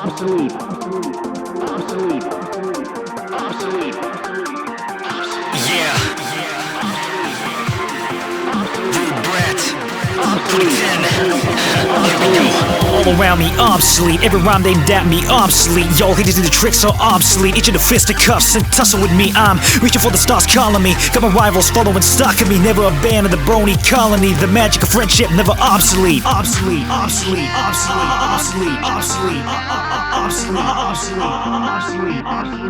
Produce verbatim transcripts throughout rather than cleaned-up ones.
Obsolete. Obsolete. Obsolete. Yeah. Rude Brat. twenty ten. Here we go. All around me obsolete, every rhyme aimed at me obsolete. Y'all haters do the tricks are obsolete. Each of the fisticuffs and tussle with me. I'm reaching for the stars calling me. Got my rivals following stock of me. Never abandon the brony colony. The magic of friendship never obsolete. Obsolete, obsolete, obsolete, obsolete, obsolete, obsolete, obsolete, obsolete, obsolete,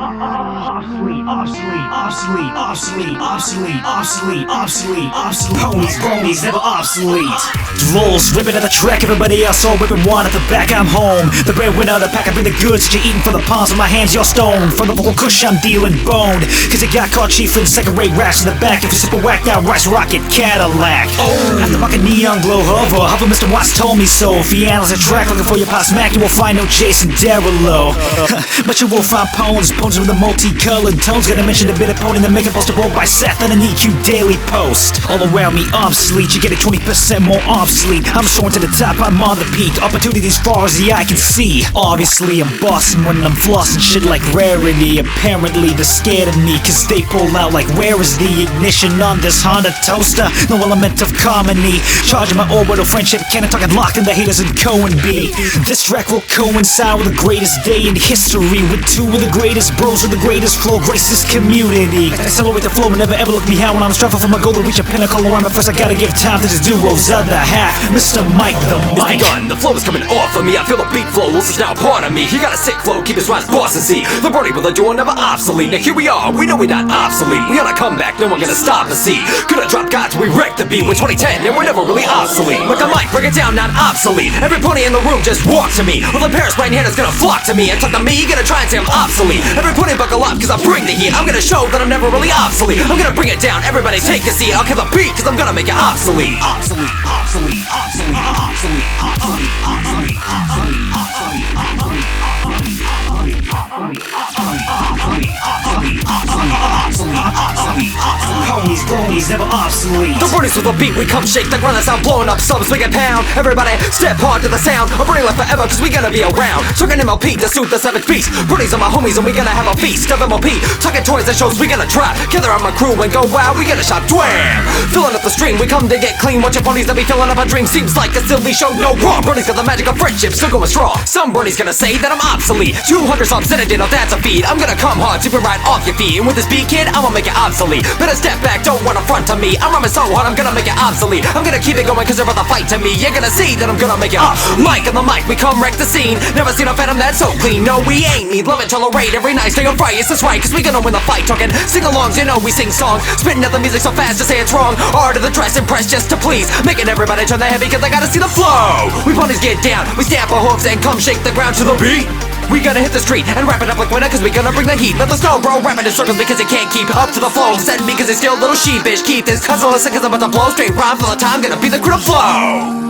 obsolete, obsolete, obsolete, obsolete, obsolete, obsolete, obsolete. Ponies, bronies, never obsolete. Lulz, ripping at the track, everybody else all ripping one at the back. I'm home, the breadwinner of the pack. I bring the goods that you're eating from the palms of my hands. You're stoned from the vocal kush. I'm dealing boned, cause it got caught chief in second-rate raps in the back. If you sip a whacked out rice rocket Cadillac. Oh, after rockin' neon glow hover, hover Mister Watts told me so. If you analyze a track looking for your pop smack, you will find no Jason Derulo. But you will find poems, poems with the multicolored tones. Gotta mention the bit of pony, the makeup poster rolled by Seth and an E Q Daily Post. All around me obsolete, you get it twenty percent more obsolete. I'm soaring to the top, I'm on the peak. Opportunities far as the eye can see. Obviously I'm bossing when I'm flossing shit like rarity. Apparently they're scared of me, cause they pull out like where is the ignition on this Honda toaster? No element of comedy. Charging my orbital friendship cannon, talking locked in the haters and Cohen B. This track will coincide with the greatest day in history, with two of the greatest bros with the greatest flow, grace this community. Accelerate the flow and never ever look me out when I'm striving for my goal to reach a pinnacle. Or first I gotta give time to this duo's other half, Mister Mike the Mic. It's begun, the flow is coming off of me. I feel the beat flow, this is now part of me. He got a sick flow, keep his rhymes boss and see. The birdie with the duo never obsolete. Now here we are, we know we're not obsolete. We on a comeback, no one gonna stop us. See, gonna drop gods, we wreck the beat with twenty ten, and we're never really obsolete. With the mic, break it down, not obsolete. Every pony in the room just walk to me. All the Paris right hand is gonna flock to me and talk to me. You gonna try and say I'm obsolete. Every pony buckle up, cause I bring the heat. I'm gonna show that I'm never really obsolete. I'm gonna bring it down, everybody take a seat. I'll kill the beat, cause I'm gonna make it obsolete. Obsolete, obsolete, obsolete, obsolete, obsolete, obsolete, obsolete, obsolete, obsolete, obsolete, obsolete, obsolete, obsolete, obsolete, obsolete, obsolete, obsolete. Ponies, bronies, never obsolete. The bronies with the beat, we come shake the ground, that's sound blowing up subs, we get pound. Everybody step hard to the sound. I'm burning life forever, cause we gonna be around. Talking M L P to suit the savage beast. Bronies are my homies and we gonna have a feast of M L P. Talking toys and shows, we gonna try. Gather on my crew and go wild, we gonna shop dwam. Filling up the stream, we come to get clean. Watch your ponies that be filling up a dream. Seems like a silly show, no wrong. Bronies got the magic of friendship, still going strong. Some bronies gonna say that I'm obsolete. two hundred subs in a dinner, that's a feed. I'm gonna come hard, super right off your feet. And with this beat kid, I'ma make it obsolete. Better step back, don't wanna front to me. I'm rhyming so hard, I'm gonna make it obsolete. I'm gonna keep it going cause they're about to fight to me. You're gonna see that I'm gonna make it obsolete. Mike on the mic, we come wreck the scene. Never seen a phantom that's so clean. No, we ain't need love and tolerate every night. Stay on fire, yes, that's right, cause we gonna win the fight. Talking sing-alongs, you know we sing songs. Spitting out the music so fast to say it's wrong. Art of the dress, impress just to please. Making everybody turn their head because I gotta see the flow. We ponies get down, we stamp our hooves and come shake the ground to the beat. We gonna hit the street and wrap it up like winter cause we gonna bring the heat. Let the snow bro rap it in circles because it can't keep up to the flow. Send me cause it's still a little sheepish. Keep this cause listen cause I'm about to blow straight rhyme for the time. Gonna be the crew flow.